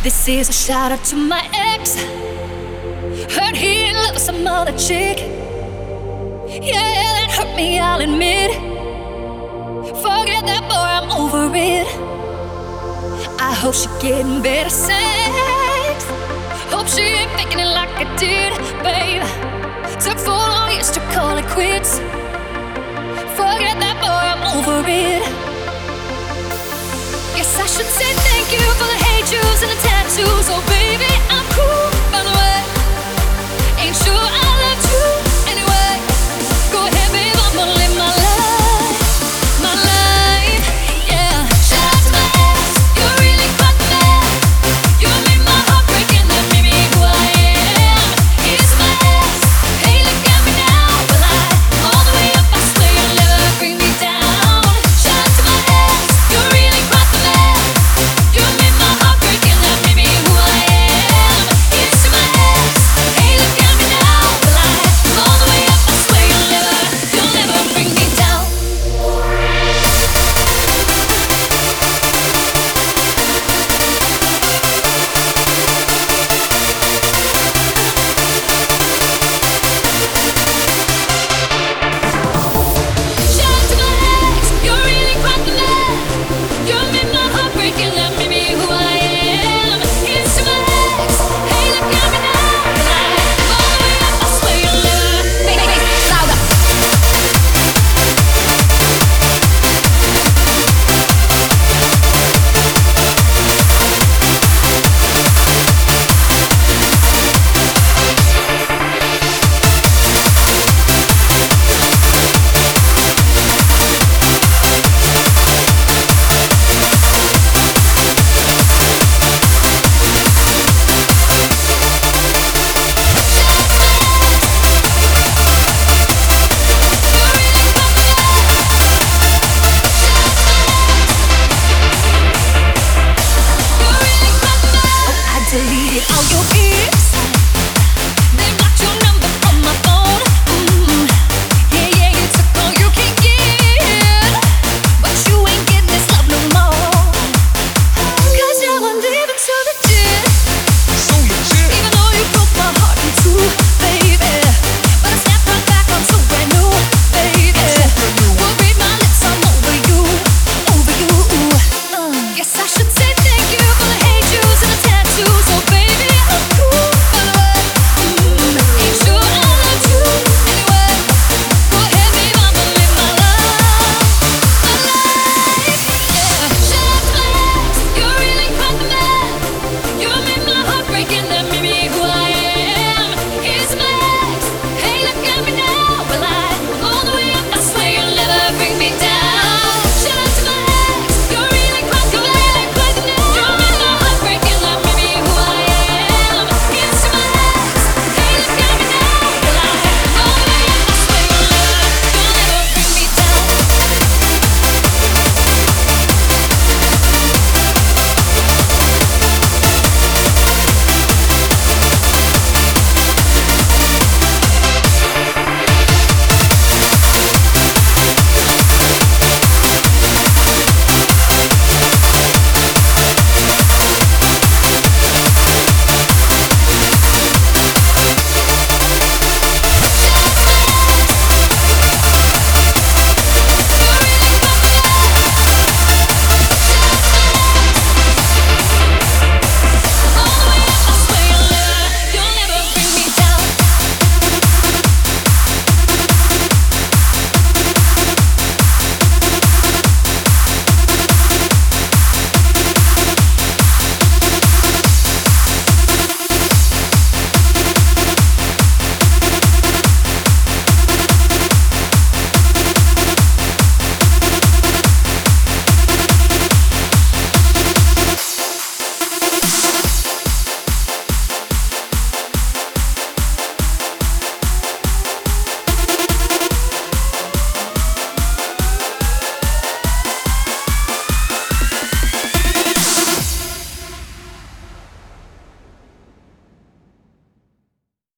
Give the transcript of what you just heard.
This is a shout out to my ex. Heard he in love with some other chick. Yeah, that hurt me, I'll admit. Forget that boy, I'm over it. I hope she getting better sex. Hope she ain't faking it like I did, babe. Took 4 long years to call it quits. Forget that boy, I'm over it. Guess I should say thank you for the hate juice and the tattoos, oh baby.